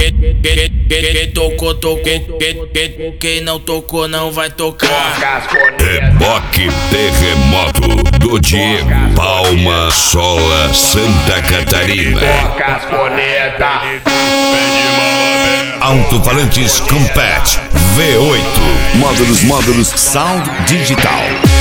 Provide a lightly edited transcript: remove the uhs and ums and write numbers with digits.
Quem tocou, tocou. Quem não tocou, não vai tocar. Reboque Terremoto do Diego Palma Sola, Santa Catarina. Alto-falantes Compact V8. Módulos Sound Digital.